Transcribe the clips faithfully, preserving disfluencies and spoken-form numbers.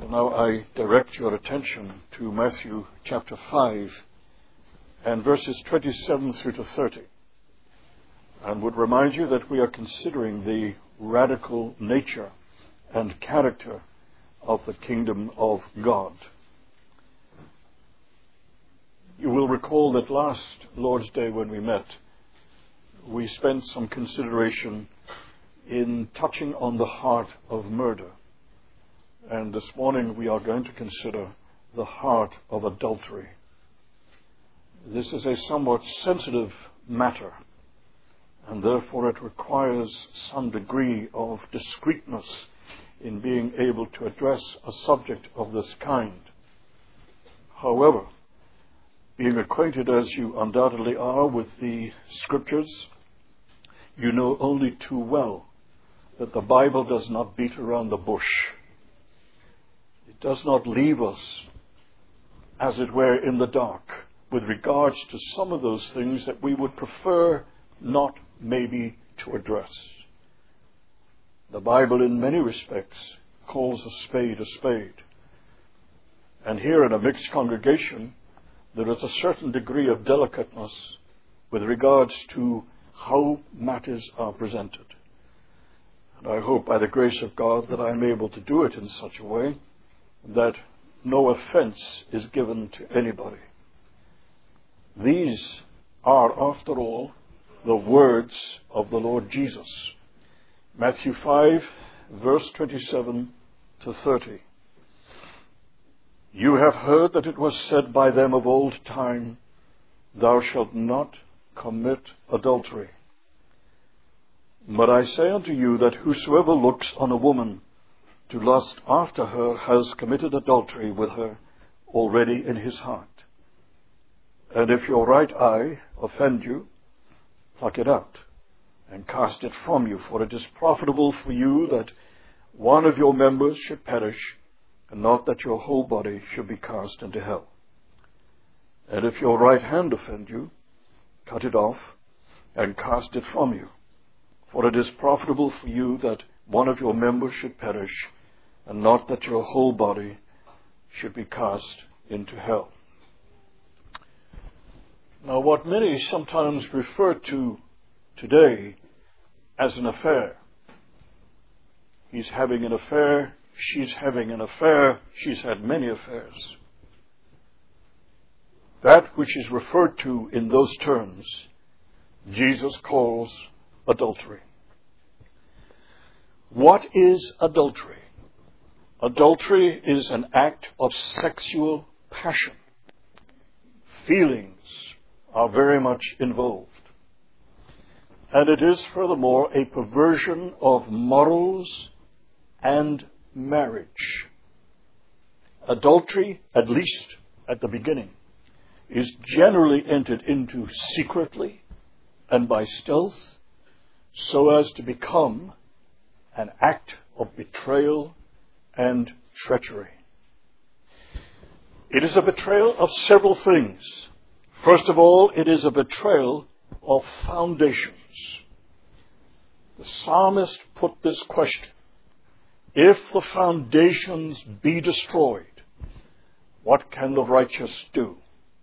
now I direct your attention to Matthew chapter five and verses twenty-seven through to thirty, and would remind you that we are considering the radical nature and character of the kingdom of God. You will recall that last Lord's Day when we met, we spent some consideration in touching on the heart of murder. And this morning we are going to consider the heart of adultery. This is a somewhat sensitive matter, and therefore it requires some degree of discreetness in being able to address a subject of this kind. However, being acquainted as you undoubtedly are with the Scriptures, you know only too well that the Bible does not beat around the bush. It does not leave us, as it were, in the dark with regards to some of those things that we would prefer not maybe to address. The Bible in many respects calls a spade a spade. And here in a mixed congregation, there is a certain degree of delicateness with regards to how matters are presented. And I hope by the grace of God that I am able to do it in such a way that no offense is given to anybody. These are, after all, the words of the Lord Jesus. Matthew five, verse twenty-seven to thirty. You have heard that it was said by them of old time, Thou shalt not commit adultery. But I say unto you that whosoever looks on a woman to lust after her has committed adultery with her already in his heart. And if your right eye offend you, pluck it out and cast it from you, for it is profitable for you that one of your members should perish, and not that your whole body should be cast into hell. And if your right hand offend you, cut it off and cast it from you, for it is profitable for you that one of your members should perish, and not that your whole body should be cast into hell. Now, what many sometimes refer to today as an affair. He's having an affair, she's having an affair, she's had many affairs. That which is referred to in those terms, Jesus calls adultery. What is adultery? Adultery is an act of sexual passion. Feelings are very much involved. And it is, furthermore, a perversion of morals and marriage. Adultery, at least at the beginning, is generally entered into secretly and by stealth, so as to become an act of betrayal and treachery. It is a betrayal of several things. First of all, it is a betrayal of foundations. The psalmist put this question: if the foundations be destroyed, what can the righteous do?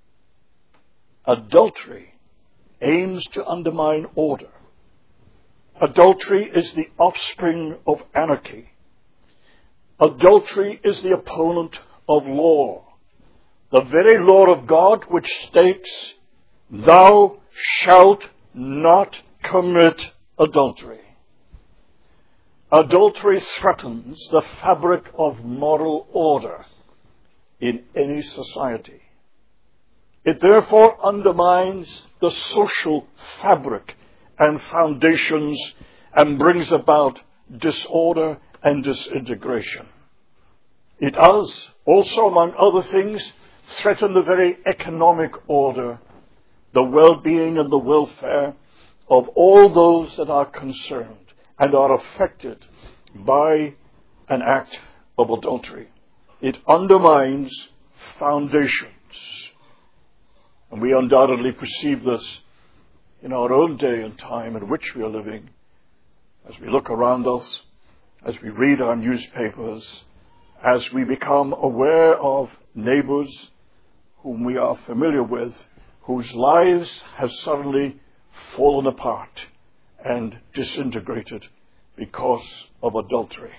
Adultery aims to undermine order. Adultery is the offspring of anarchy. Adultery is the opponent of law. The very law of God which states, Thou shalt not commit adultery. Adultery threatens the fabric of moral order in any society. It therefore undermines the social fabric and foundations and brings about disorder and disintegration. It does also, among other things, threaten the very economic order, the well-being and the welfare of all those that are concerned and are affected by an act of adultery. It undermines foundations. And we undoubtedly perceive this in our own day and time in which we are living, as we look around us, as we read our newspapers, as we become aware of neighbors whom we are familiar with, whose lives have suddenly fallen apart and disintegrated because of adultery.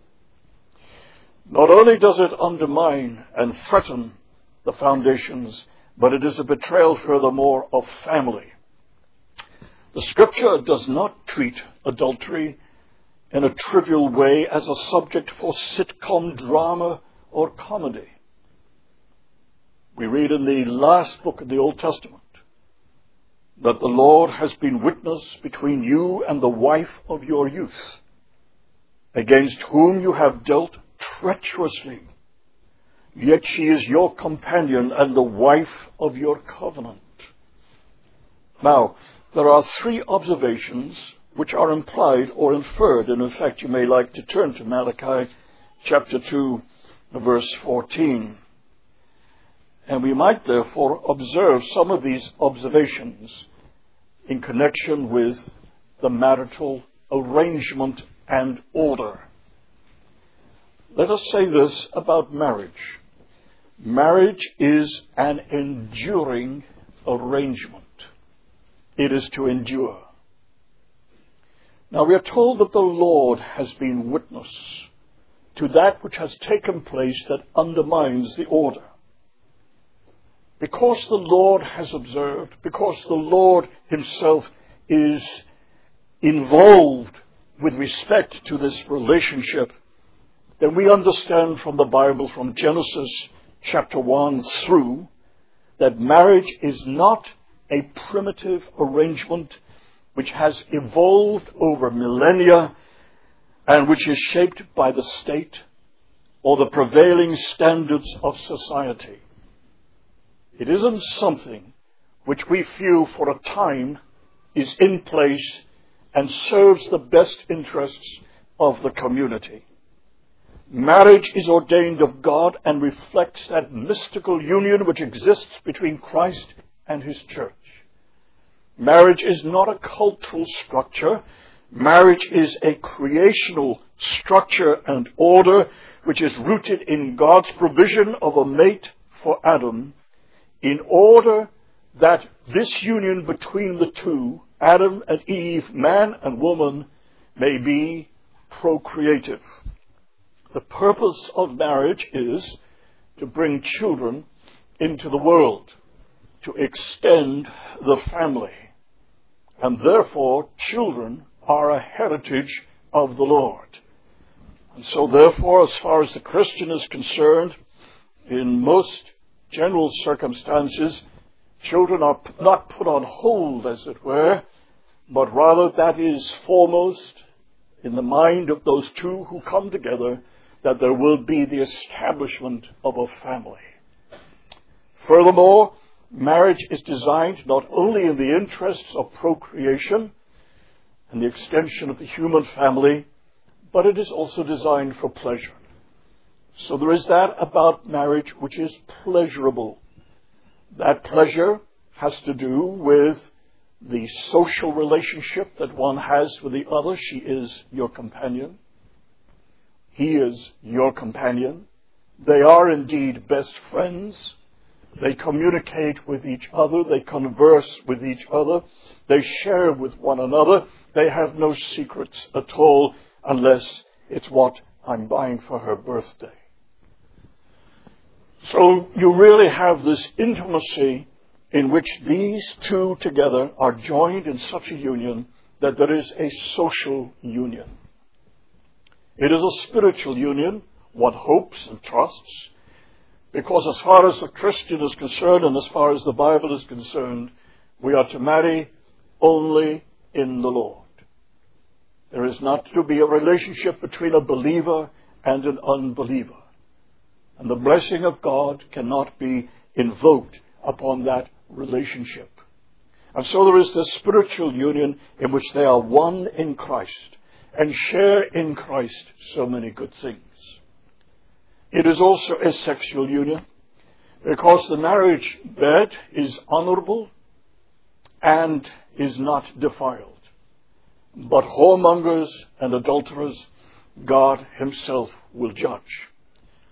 Not only does it undermine and threaten the foundations, but it is a betrayal, furthermore, of family. The Scripture does not treat adultery in a trivial way as a subject for sitcom drama or comedy. We read in the last book of the Old Testament that the Lord has been witness between you and the wife of your youth, against whom you have dealt treacherously. Yet she is your companion and the wife of your covenant. Now, there are three observations which are implied or inferred, and in fact you may like to turn to Malachi chapter two, verse fourteen. And we might therefore observe some of these observations in connection with the marital arrangement and order. Let us say this about marriage. Marriage is an enduring arrangement. It is to endure. Now we are told that the Lord has been witness to that which has taken place that undermines the order. Because the Lord has observed, because the Lord himself is involved with respect to this relationship, then we understand from the Bible, from Genesis chapter one through, that marriage is not a primitive arrangement which has evolved over millennia and which is shaped by the state or the prevailing standards of society. It isn't something which we feel for a time is in place and serves the best interests of the community. Marriage is ordained of God and reflects that mystical union which exists between Christ and his church. Marriage is not a cultural structure. Marriage is a creational structure and order which is rooted in God's provision of a mate for Adam, in order that this union between the two, Adam and Eve, man and woman, may be procreative. The purpose of marriage is to bring children into the world, to extend the family. And therefore, children are a heritage of the Lord. And so therefore, as far as the Christian is concerned, in most general circumstances, children are not put on hold, as it were, but rather that is foremost in the mind of those two who come together, that there will be the establishment of a family. Furthermore, marriage is designed not only in the interests of procreation and the extension of the human family, but it is also designed for pleasure. So there is that about marriage which is pleasurable. That pleasure has to do with the social relationship that one has with the other. She is your companion. He is your companion. They are indeed best friends. They communicate with each other. They converse with each other. They share with one another. They have no secrets at all, unless it's what I'm buying for her birthday. So you really have this intimacy in which these two together are joined in such a union that there is a social union. It is a spiritual union, one hopes and trusts, because as far as the Christian is concerned and as far as the Bible is concerned, we are to marry only in the Lord. There is not to be a relationship between a believer and an unbeliever. And the blessing of God cannot be invoked upon that relationship. And so there is this spiritual union in which they are one in Christ and share in Christ so many good things. It is also a sexual union because the marriage bed is honorable and is not defiled. But whoremongers and adulterers, God himself will judge.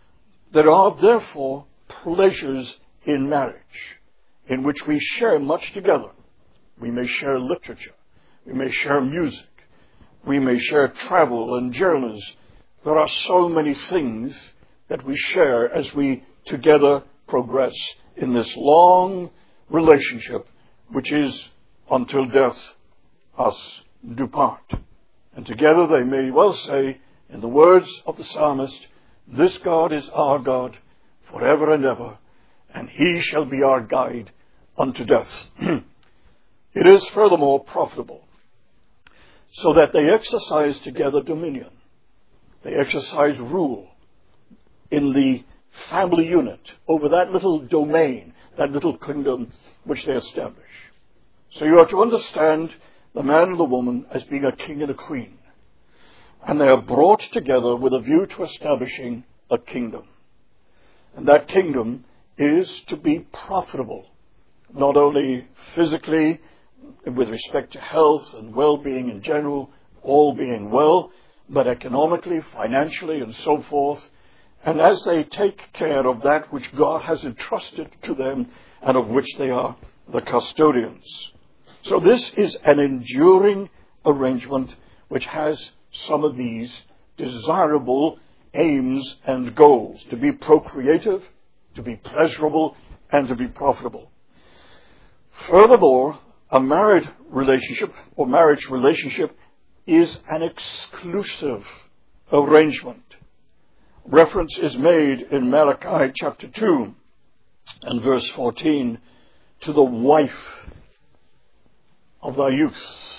There are therefore pleasures in marriage in which we share much together. We may share literature. We may share music. We may share travel and journeys. There are so many things that we share as we together progress in this long relationship, which is until death us do part. And together they may well say, in the words of the psalmist, this God is our God forever and ever, and he shall be our guide unto death. It is furthermore profitable, so that they exercise together dominion. They exercise rule in the family unit over that little domain, that little kingdom which they establish. So you are to understand the man and the woman as being a king and a queen. And they are brought together with a view to establishing a kingdom. And that kingdom is to be profitable, not only physically, with respect to health and well-being in general, all being well, but economically, financially, and so forth. And as they take care of that which God has entrusted to them and of which they are the custodians. So this is an enduring arrangement which has some of these desirable aims and goals: to be procreative, to be pleasurable, and to be profitable. Furthermore, a married relationship or marriage relationship is an exclusive arrangement. Reference is made in Malachi chapter two and verse fourteen to the wife of thy youth.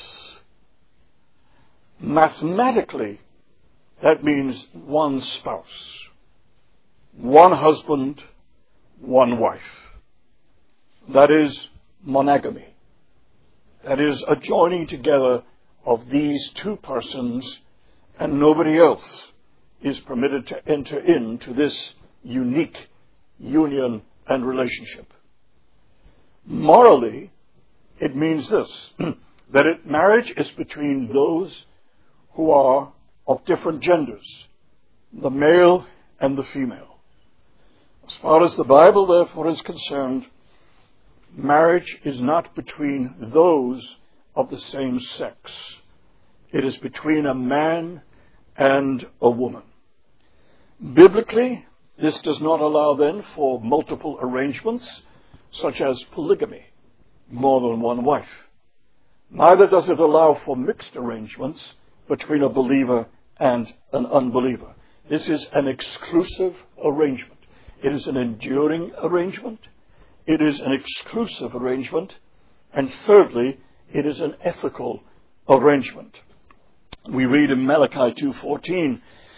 Mathematically, that means one spouse, one husband, one wife. That is monogamy. That is a joining together of these two persons, and nobody else is permitted to enter into this unique union and relationship. Morally, it means this, that it, marriage is between those who are of different genders, the male and the female. As far as the Bible, therefore, is concerned, marriage is not between those of the same sex. It is between a man and a woman. Biblically, this does not allow then for multiple arrangements, such as polygamy, more than one wife. Neither does it allow for mixed arrangements between a believer and an unbeliever. This is an exclusive arrangement. It is an enduring arrangement. It is an exclusive arrangement. And thirdly, it is an ethical arrangement. We read in Malachi two fourteen,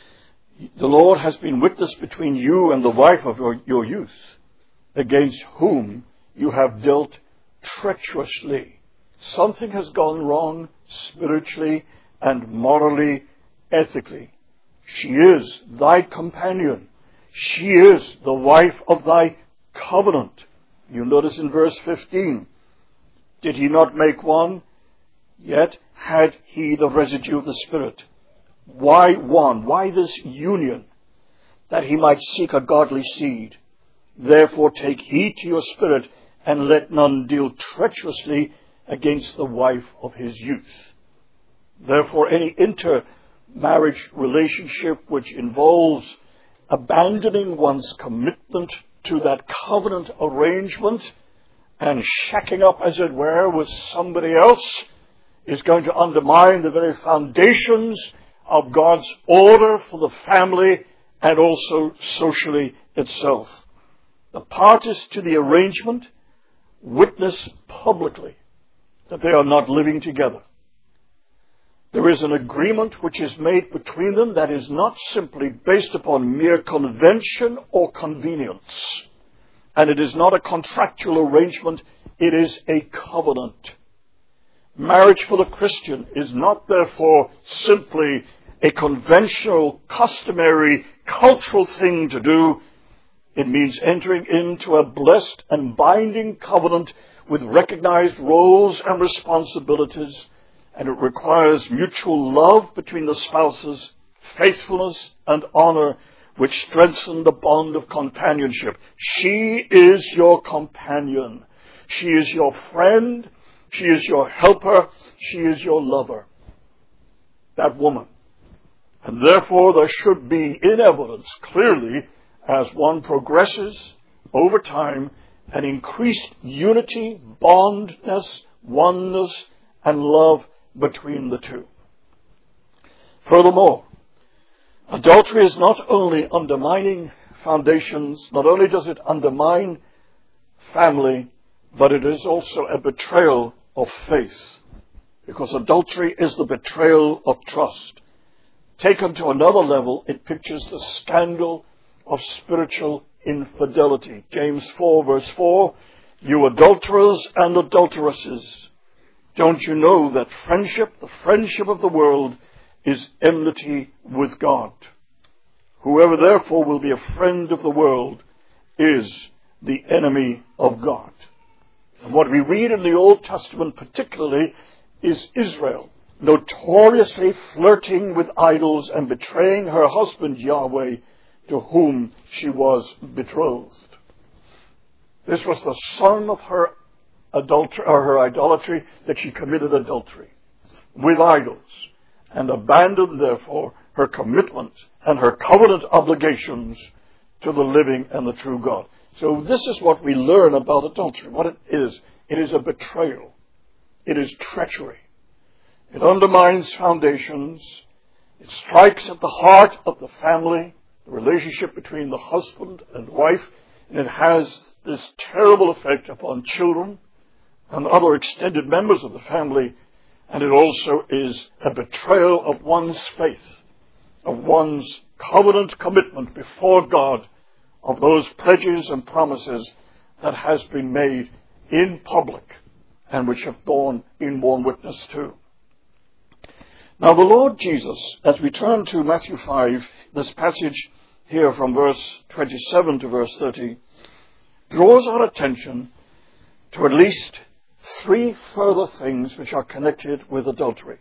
the Lord has been witness between you and the wife of your, your youth, against whom you have dealt treacherously. Something has gone wrong spiritually and morally, ethically. She is thy companion. She is the wife of thy covenant. You notice in verse fifteen, did he not make one? Yet had he the residue of the Spirit. Why one? Why this union? That he might seek a godly seed. Therefore take heed to your spirit, and let none deal treacherously against the wife of his youth. Therefore, any intermarriage relationship which involves abandoning one's commitment to that covenant arrangement and shacking up, as it were, with somebody else is going to undermine the very foundations of God's order for the family and also socially itself. The parties to the arrangement witness publicly that they are not living together. There is an agreement which is made between them that is not simply based upon mere convention or convenience. And it is not a contractual arrangement, it is a covenant. Marriage for the Christian is not therefore simply a conventional, customary, cultural thing to do. It means entering into a blessed and binding covenant with recognized roles and responsibilities, and it requires mutual love between the spouses, faithfulness and honor, which strengthen the bond of companionship. She is your companion. She is your friend. She is your helper. She is your lover. That woman. And therefore there should be in evidence clearly, as one progresses over time, an increased unity, bondness, oneness, and love between the two. Furthermore, adultery is not only undermining foundations, not only does it undermine family, but it is also a betrayal of faith. Because adultery is the betrayal of trust. Taken to another level, it pictures the scandal of spiritual infidelity. James four verse four, you adulterers and adulteresses, don't you know that friendship, the friendship of the world, is enmity with God? Whoever therefore will be a friend of the world is the enemy of God. And what we read in the Old Testament particularly is Israel notoriously flirting with idols and betraying her husband Yahweh, to whom she was betrothed. This was the son of her adultery, or her idolatry, that she committed adultery with idols, and abandoned therefore her commitment and her covenant obligations to the living and the true God. So this is what we learn about adultery. What it is, it is a betrayal. It is treachery. It undermines foundations. It strikes at the heart of the family, the relationship between the husband and wife, and it has this terrible effect upon children and other extended members of the family, and it also is a betrayal of one's faith, of one's covenant commitment before God, of those pledges and promises that has been made in public and which have borne in borne witness to. Now the Lord Jesus, as we turn to Matthew five, this passage here from verse twenty-seven to verse thirty, draws our attention to at least three further things which are connected with adultery.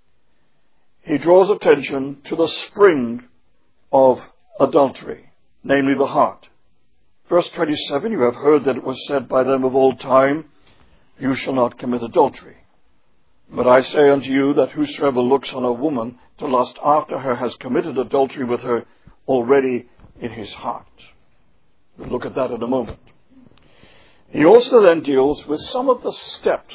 He draws attention to the spring of adultery, namely the heart. Verse twenty-seven, you have heard that it was said by them of old time, you shall not commit adultery. But I say unto you that whosoever looks on a woman to lust after her has committed adultery with her already in his heart. We'll look at that in a moment. He also then deals with some of the steps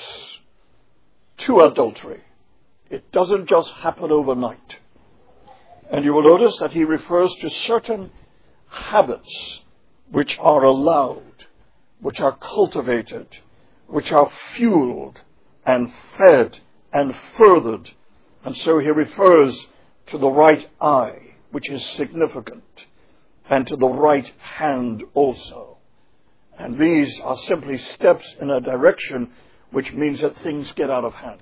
to adultery. It doesn't just happen overnight. And you will notice that he refers to certain habits which are allowed, which are cultivated, which are fueled and fed and furthered. And so he refers to the right eye, which is significant, and to the right hand also. And these are simply steps in a direction which means that things get out of hand.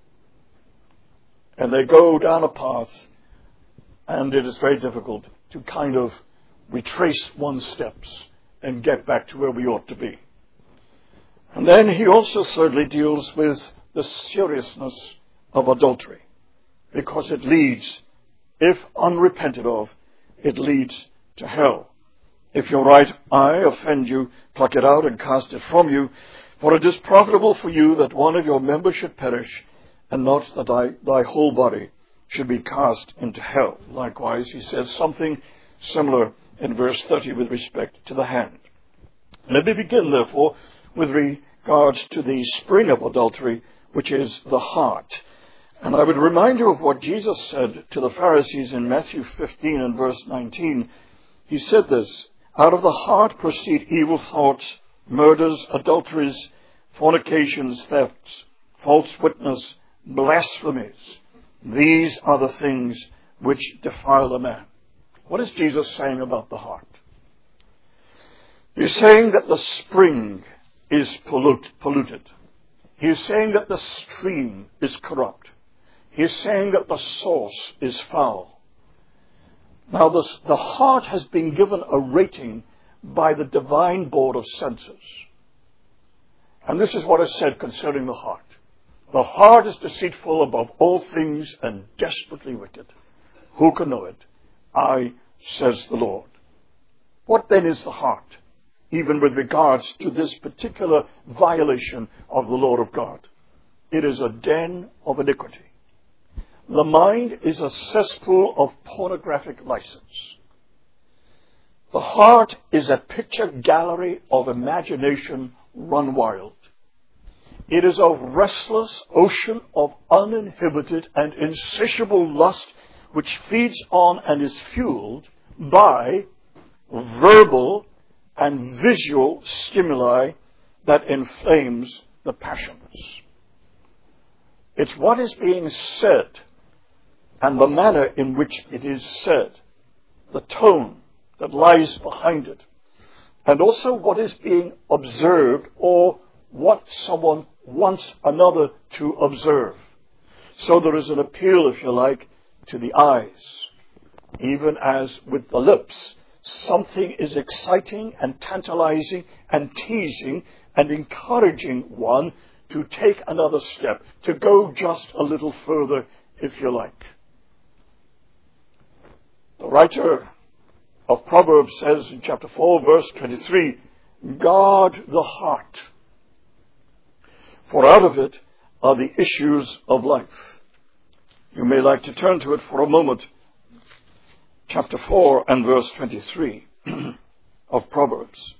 And they go down a path, and it is very difficult to kind of retrace one's steps and get back to where we ought to be. And then he also thirdly deals with the seriousness of adultery, because it leads, if unrepented of, it leads to hell. If your right eye offend you, pluck it out and cast it from you, for it is profitable for you that one of your members should perish, and not that thy, thy whole body should be cast into hell. Likewise, he says something similar in verse thirty with respect to the hand. Let me begin, therefore, with regards to the spring of adultery, which is the heart. And I would remind you of what Jesus said to the Pharisees in Matthew fifteen and verse nineteen. He said this, out of the heart proceed evil thoughts, murders, adulteries, fornications, thefts, false witness, blasphemies. These are the things which defile a man. What is Jesus saying about the heart? He's saying that the spring is pollute, polluted. He's saying that the stream is corrupt. He's saying that the source is foul. Now, the, the heart has been given a rating by the divine board of censors. And this is what is said concerning the heart. The heart is deceitful above all things and desperately wicked. Who can know it? I, says the Lord. What then is the heart, even with regards to this particular violation of the law of God? It is a den of iniquity. The mind is a cesspool of pornographic license. The heart is a picture gallery of imagination run wild. It is a restless ocean of uninhibited and insatiable lust which feeds on and is fueled by verbal and visual stimuli that inflames the passions. It's what is being said and the manner in which it is said, the tone that lies behind it, and also what is being observed or what someone wants another to observe. So there is an appeal, if you like, to the eyes. Even as with the lips, something is exciting and tantalizing and teasing and encouraging one to take another step, to go just a little further, if you like. The writer of Proverbs says in chapter four, verse twenty-three, guard the heart, for out of it are the issues of life. You may like to turn to it for a moment. Chapter four and verse twenty-three of Proverbs.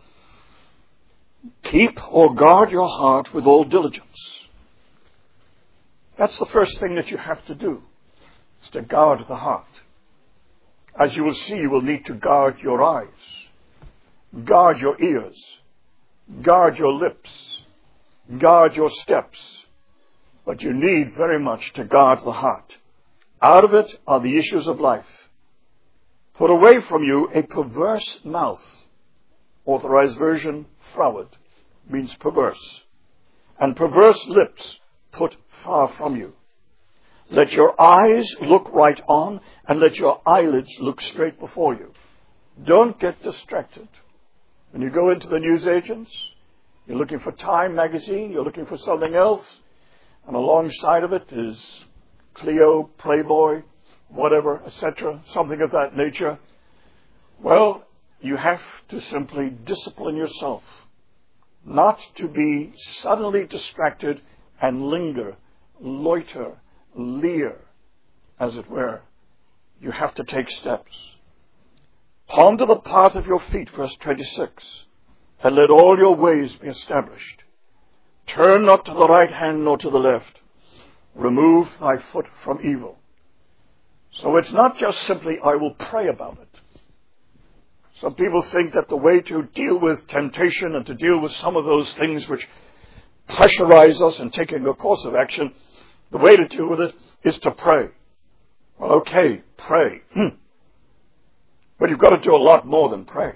Keep or guard your heart with all diligence. That's the first thing that you have to do, is to guard the heart. As you will see, you will need to guard your eyes, guard your ears, guard your lips, guard your steps. But you need very much to guard the heart. Out of it are the issues of life. Put away from you a perverse mouth. Authorized version, froward, means perverse. And perverse lips put far from you. Let your eyes look right on, and let your eyelids look straight before you. Don't get distracted. When you go into the newsagents, you're looking for Time magazine, you're looking for something else, and alongside of it is Clio, Playboy, whatever, et cetera, something of that nature. Well, you have to simply discipline yourself not to be suddenly distracted and linger, loiter, leer, as it were. You have to take steps. Ponder the path of your feet, verse twenty-six, and let all your ways be established. Turn not to the right hand nor to the left. Remove thy foot from evil. So it's not just simply, I will pray about it. Some people think that the way to deal with temptation and to deal with some of those things which pressurize us in taking a course of action, the way to deal with it is to pray. Well, okay, pray. Hmm. But you've got to do a lot more than pray.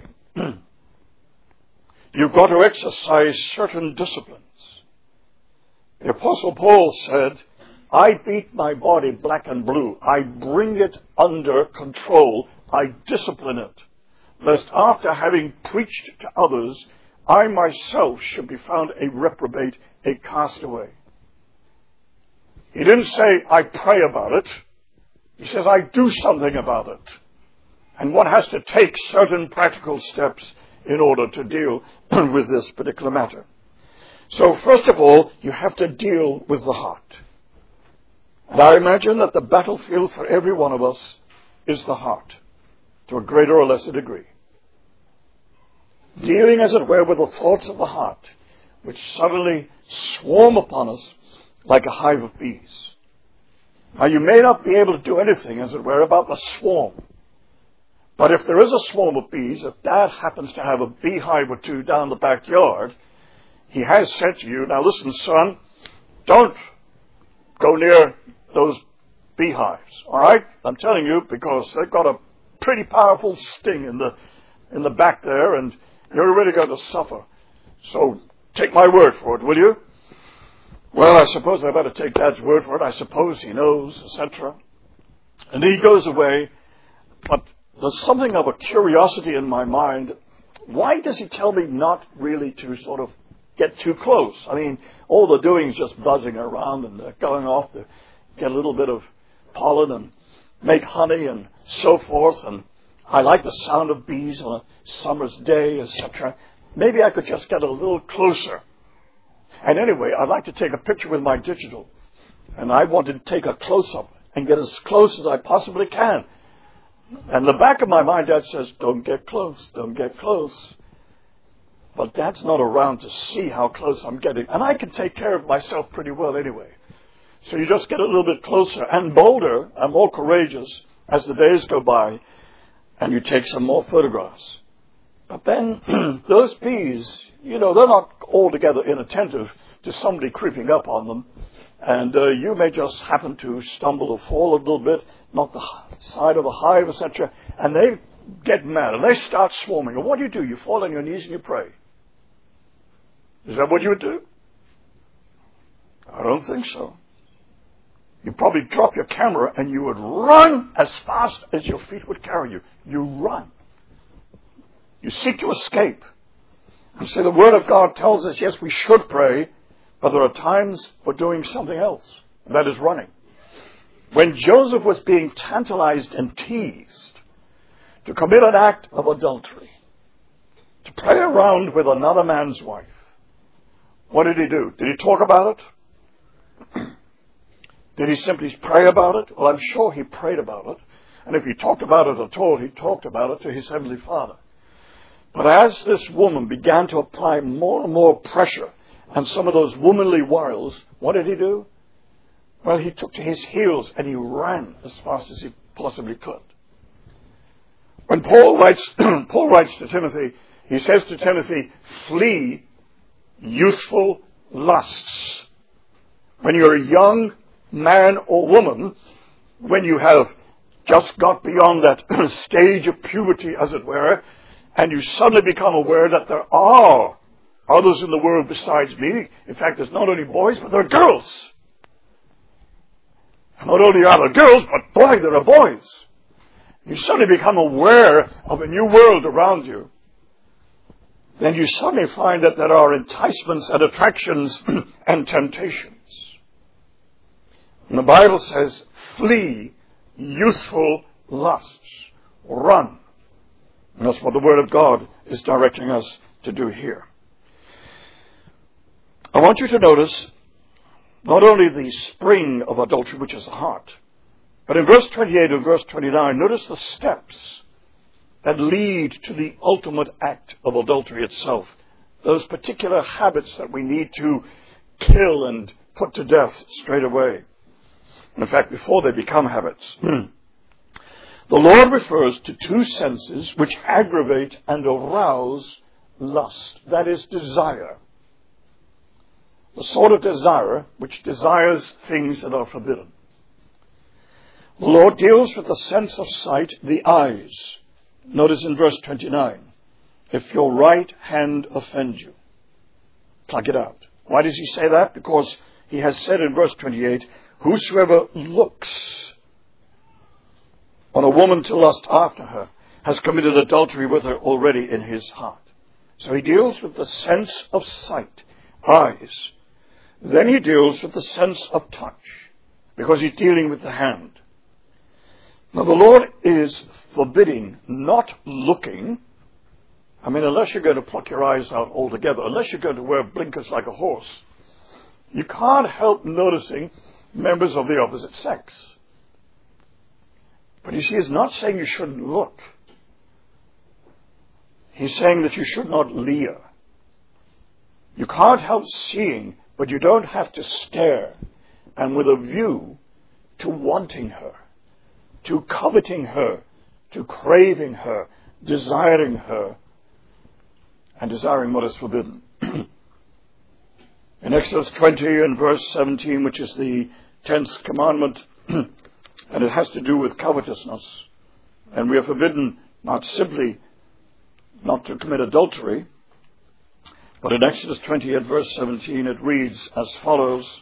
You've got to exercise certain disciplines. The Apostle Paul said, I beat my body black and blue. I bring it under control. I discipline it, lest after having preached to others, I myself should be found a reprobate, a castaway. He didn't say, I pray about it. He says, I do something about it. And one has to take certain practical steps in order to deal with this particular matter. So first of all, you have to deal with the heart. And I imagine that the battlefield for every one of us is the heart, to a greater or lesser degree. Dealing, as it were, with the thoughts of the heart, which suddenly swarm upon us like a hive of bees. Now, you may not be able to do anything, as it were, about the swarm. But if there is a swarm of bees, if Dad happens to have a beehive or two down the backyard, he has said to you, now listen, son, don't go near those beehives, all right? I'm telling you, because they've got a pretty powerful sting in the in the back there, and you're really going to suffer. So take my word for it, will you? Well, I suppose I better take Dad's word for it. I suppose he knows, et cetera. And he goes away, but there's something of a curiosity in my mind. Why does he tell me not really to sort of get too close? I mean, all they're doing is just buzzing around and they're going off to get a little bit of pollen and make honey and so forth. And I like the sound of bees on a summer's day, et cetera. Maybe I could just get a little closer. And anyway, I'd like to take a picture with my digital. And I want to take a close-up and get as close as I possibly can. And the back of my mind, Dad says, don't get close, don't get close. But Dad's not around to see how close I'm getting. And I can take care of myself pretty well anyway. So you just get a little bit closer and bolder and more courageous as the days go by, and you take some more photographs. But then those bees, you know, they're not altogether inattentive to somebody creeping up on them. And uh, you may just happen to stumble or fall a little bit, knock the side of a hive, et cetera. And they get mad and they start swarming. And what do you do? You fall on your knees and you pray. Is that what you would do? I don't think so. You'd probably drop your camera and you would run as fast as your feet would carry you. You run. You seek to escape. And so the Word of God tells us, yes, we should pray, but there are times for doing something else. And that is running. When Joseph was being tantalized and teased to commit an act of adultery, to play around with another man's wife, what did he do? Did he talk about it? Did he simply pray about it? Well, I'm sure he prayed about it. And if he talked about it at all, he talked about it to his Heavenly Father. But as this woman began to apply more and more pressure and some of those womanly wiles, what did he do? Well, he took to his heels and he ran as fast as he possibly could. When Paul writes, Paul writes to Timothy, he says to Timothy, flee youthful lusts. When you're a young man or woman, when you have just got beyond that stage of puberty, as it were, and you suddenly become aware that there are others in the world besides me. In fact, there's not only boys, but there are girls. And not only are there girls, but boy, there are boys. You suddenly become aware of a new world around you. Then you suddenly find that there are enticements and attractions and temptations. And the Bible says, flee youthful lusts. Run. And that's what the Word of God is directing us to do here. I want you to notice not only the spring of adultery, which is the heart, but in verse twenty-eight and verse twenty-nine, notice the steps that lead to the ultimate act of adultery itself. Those particular habits that we need to kill and put to death straight away. In fact, before they become habits. The Lord refers to two senses which aggravate and arouse lust. That is desire. The sort of desire which desires things that are forbidden. The Lord deals with the sense of sight, the eyes. Notice in verse twenty-nine, if your right hand offend you, pluck it out. Why does he say that? Because he has said in verse twenty-eight, whosoever looks on a woman to lust after her has committed adultery with her already in his heart. So he deals with the sense of sight, eyes. Then he deals with the sense of touch, because he's dealing with the hand. Now the Lord is forbidding not looking. I mean, unless you're going to pluck your eyes out altogether, unless you're going to wear blinkers like a horse, you can't help noticing members of the opposite sex. But you see, he's not saying you shouldn't look. He's saying that you should not leer. You can't help seeing, but you don't have to stare, and with a view to wanting her, to coveting her, to craving her, desiring her, and desiring what is forbidden. In Exodus twenty and verse seventeen, which is the tenth commandment, and it has to do with covetousness, and we are forbidden not simply not to commit adultery, but in Exodus twenty and verse seventeen it reads as follows,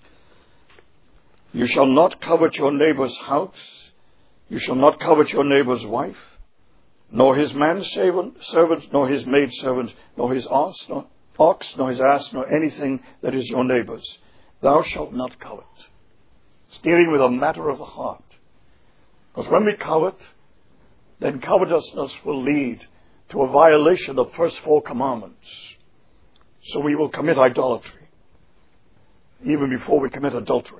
you shall not covet your neighbor's house, you shall not covet your neighbor's wife, nor his manservant, servant, nor his maidservant, nor his ox, nor ox, nor his ass, nor anything that is your neighbor's. Thou shalt not covet. It's dealing with a matter of the heart. Because when we covet, then covetousness will lead to a violation of the first four commandments. So we will commit idolatry, even before we commit adultery.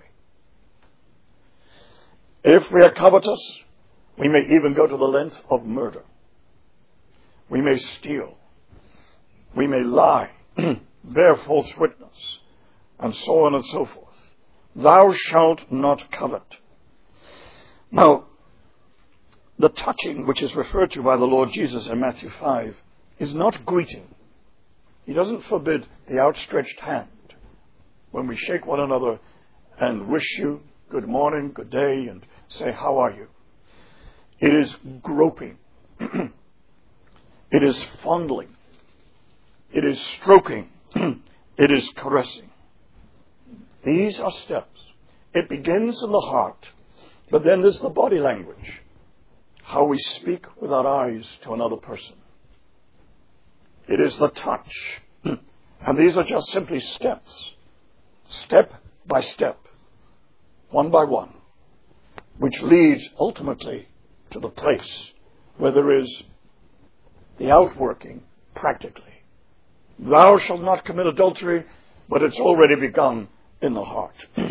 If we are covetous, we may even go to the length of murder. We may steal. We may lie, bear false witness, and so on and so forth. Thou shalt not covet. Now, the touching which is referred to by the Lord Jesus in Matthew five is not greeting. He doesn't forbid the outstretched hand when we shake one another and wish you good morning, good day, and say, how are you? It is groping. It is fondling. It is stroking. It is caressing. These are steps. It begins in the heart, but then there's the body language. How we speak with our eyes to another person. It is the touch. And these are just simply steps. Step by step. One by one. Which leads ultimately to the place where there is the outworking practically. Thou shalt not commit adultery, but it's already begun in the heart.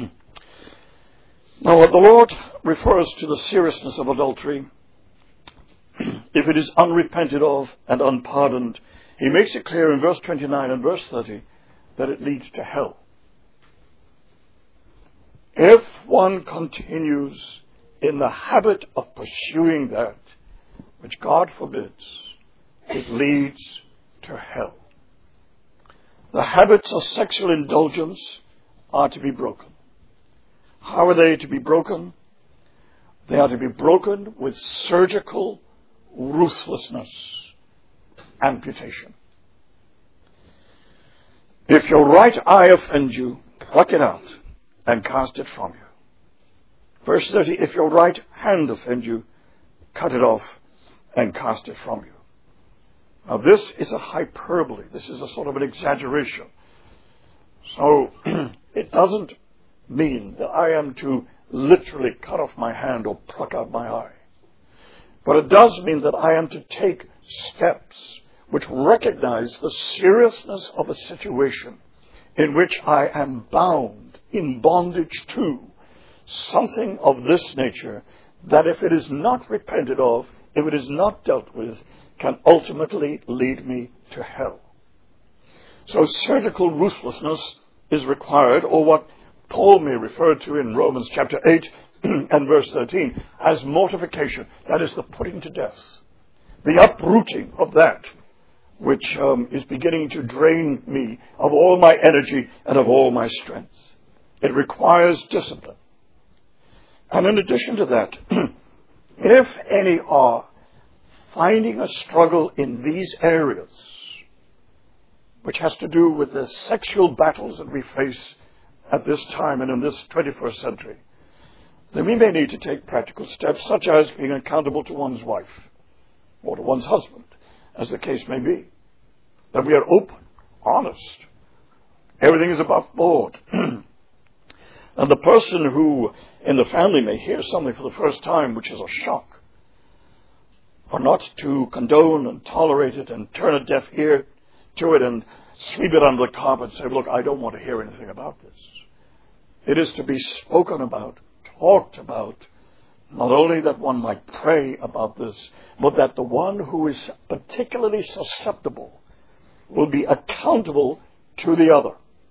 Now, the Lord refers to the seriousness of adultery. If it is unrepented of and unpardoned, He makes it clear in verse twenty-nine and verse thirty that it leads to hell. If one continues in the habit of pursuing that which God forbids, it leads to hell. The habits of sexual indulgence are to be broken. How are they to be broken? They are to be broken with surgical ruthlessness, amputation. If your right eye offend you, pluck it out and cast it from you. Verse thirty, if your right hand offend you, cut it off and cast it from you. Now this is a hyperbole. This is a sort of an exaggeration. So it doesn't mean that I am to literally cut off my hand or pluck out my eye. But it does mean that I am to take steps which recognize the seriousness of a situation in which I am bound, in bondage to something of this nature, that if it is not repented of, if it is not dealt with, can ultimately lead me to hell. So surgical ruthlessness is required, or what Paul may refer to in Romans chapter eight and verse thirteen as mortification. That is the putting to death, the uprooting of that which um, is beginning to drain me of all my energy and of all my strength. It requires discipline. And in addition to that, if any are finding a struggle in these areas, which has to do with the sexual battles that we face at this time and in this twenty-first century, then we may need to take practical steps, such as being accountable to one's wife or to one's husband, as the case may be. That we are open, honest. Everything is above board. And the person who in the family may hear something for the first time which is a shock, or not to condone and tolerate it and turn a deaf ear to it and sweep it under the carpet and say, look, I don't want to hear anything about this. It is to be spoken about, talked about, not only that one might pray about this, but that the one who is particularly susceptible will be accountable to the other.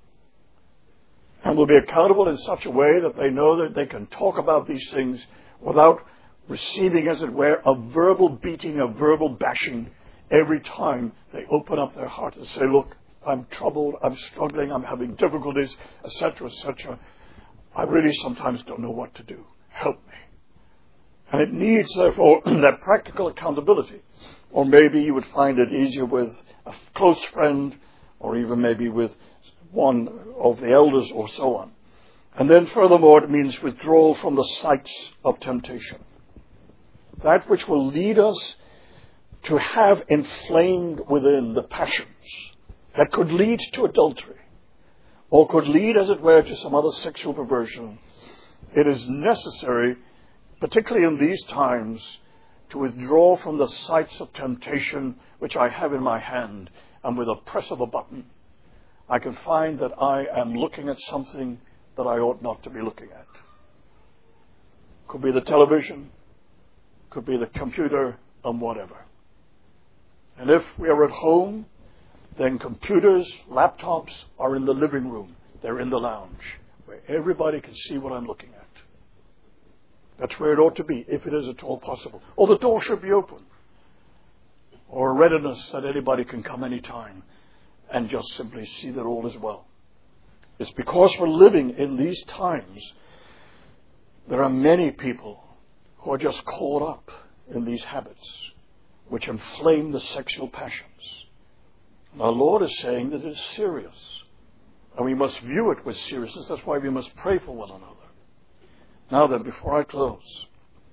And will be accountable in such a way that they know that they can talk about these things without receiving, as it were, a verbal beating, a verbal bashing every time they open up their heart and say, look, I'm troubled, I'm struggling, I'm having difficulties, et cetera, et cetera. I really sometimes don't know what to do. Help me. And it needs, therefore, that practical accountability. Or maybe you would find it easier with a close friend, or even maybe with one of the elders or so on. And then furthermore, it means withdrawal from the sights of temptation. That which will lead us to have inflamed within the passions that could lead to adultery, or could lead, as it were, to some other sexual perversion. It is necessary, particularly in these times, to withdraw from the sights of temptation which I have in my hand, and with a press of a button, I can find that I am looking at something that I ought not to be looking at. Could be the television, could be the computer, and whatever. And if we are at home, then computers, laptops are in the living room. They're in the lounge, where everybody can see what I'm looking at. That's where it ought to be, if it is at all possible. Or the door should be open. Or a readiness that anybody can come any time and just simply see that all is well. It's because we're living in these times, there are many people who are just caught up in these habits which inflame the sexual passions. And our Lord is saying that it is serious. And we must view it with seriousness. That's why we must pray for one another. Now then, before I close,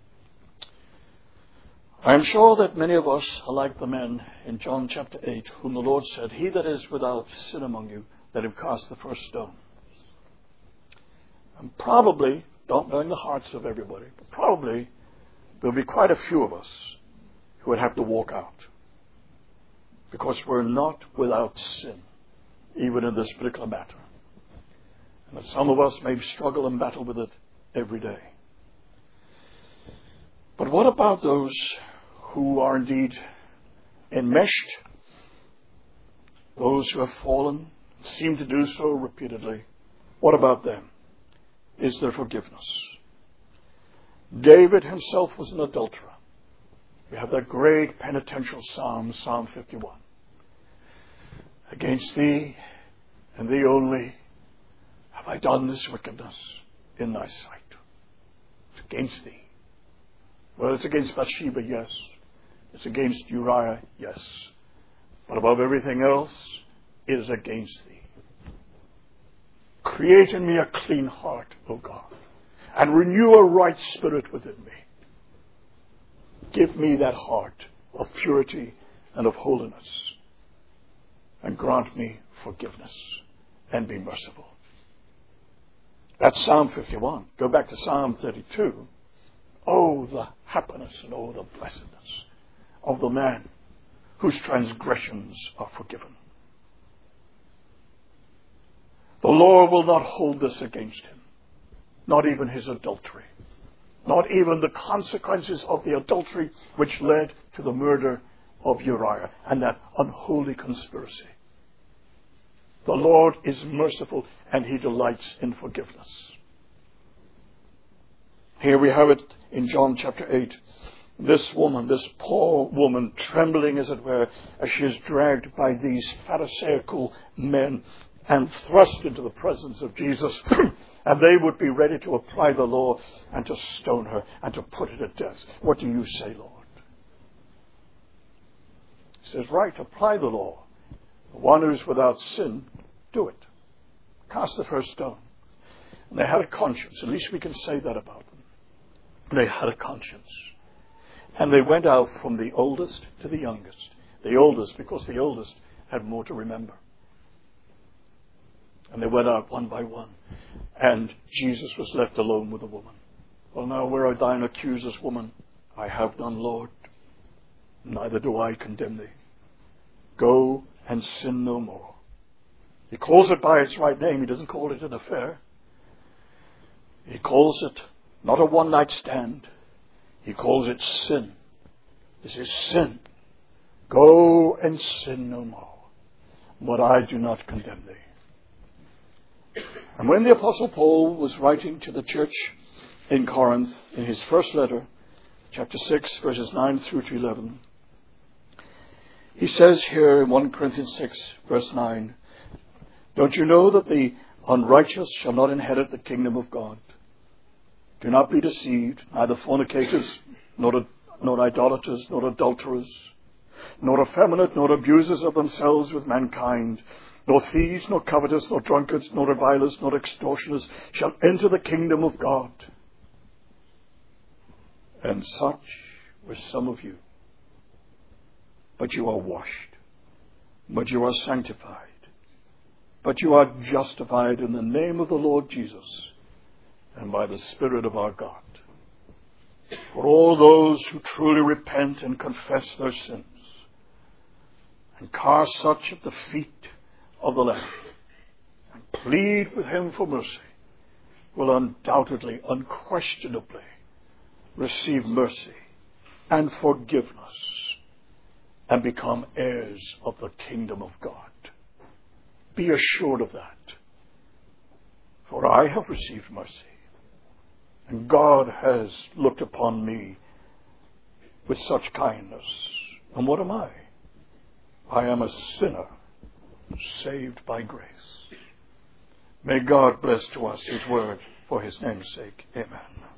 I am sure that many of us are like the men in John chapter eight, whom the Lord said, "He that is without sin among you, let him cast the first stone." And probably, don't know in the hearts of everybody, but probably there'll be quite a few of us who would have to walk out. Because we're not without sin, even in this particular matter. And that some of us may struggle and battle with it every day. But what about those who are indeed enmeshed, those who have fallen, seem to do so repeatedly? What about them? Is there forgiveness? David himself was an adulterer. We have that great penitential psalm, Psalm fifty-one. Against thee and thee only have I done this wickedness in thy sight. It's against thee. Well, it's against Bathsheba, yes. It's against Uriah, yes. But above everything else, it is against thee. Create in me a clean heart, O God, and renew a right spirit within me. Give me that heart of purity and of holiness, and grant me forgiveness, and be merciful. That's Psalm fifty-one. Go back to Psalm thirty-two. Oh, the happiness and oh, the blessedness of the man whose transgressions are forgiven. The Lord will not hold this against him, not even his adultery, not even the consequences of the adultery which led to the murder of Uriah and that unholy conspiracy. The Lord is merciful and he delights in forgiveness. Here we have it in John chapter eight. This woman, this poor woman, trembling as it were, as she is dragged by these Pharisaical men and thrust into the presence of Jesus. And they would be ready to apply the law and to stone her and to put her to death. What do you say, Lord? He says, right, apply the law. The one who's without sin, do it. Cast the first stone. And they had a conscience. At least we can say that about them. They had a conscience. And they went out from the oldest to the youngest. The oldest, because the oldest had more to remember. And they went out one by one. And Jesus was left alone with the woman. Well, now, where are thine accusers, woman? I have none, Lord. Neither do I condemn thee. Go and sin no more. He calls it by its right name. He doesn't call it an affair. He calls it not a one-night stand. He calls it sin. This is sin. Go and sin no more. But I do not condemn thee. And when the Apostle Paul was writing to the church in Corinth, in his first letter, chapter six, verses nine through to eleven, he says here in First Corinthians six, verse nine, don't you know that the unrighteous shall not inherit the kingdom of God? Do not be deceived, neither fornicators, nor, nor idolaters, nor adulterers, nor effeminate, nor abusers of themselves with mankind, nor thieves, nor covetous, nor drunkards, nor revilers, nor extortioners shall enter the kingdom of God. And such were some of you. But you are washed, but you are sanctified, but you are justified in the name of the Lord Jesus and by the Spirit of our God. for all those who truly repent and confess their sins and cast such at the feet of the Lamb and plead with him for mercy will undoubtedly, unquestionably receive mercy and forgiveness and become heirs of the kingdom of God. Be assured of that. For I have received mercy, and God has looked upon me with such kindness. And what am I? I am a sinner saved by grace. May God bless to us his word for his name's sake. Amen.